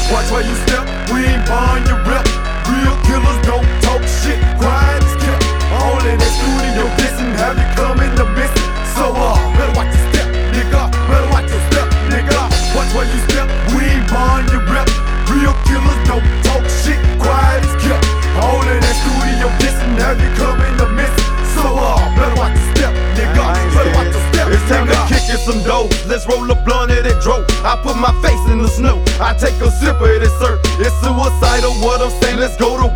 Watch where you step, we ain't buying your rep. Real killers don't talk shit, quiet as kept. All in that studio dissing, have you coming to missing? So better watch your step, nigga. Better watch your step, nigga. Watch where you step, we ain't buying your rep. Real killers don't talk shit, quiet as kept. All in that studio dissing, have you coming to missing? So better watch your step, nigga. Better watch your step. It's time to kick in some dough. Let's roll a blunt at that dro. I put my face in the snow. I take a sip of this syrup. It's suicidal what I'm saying. Let's go to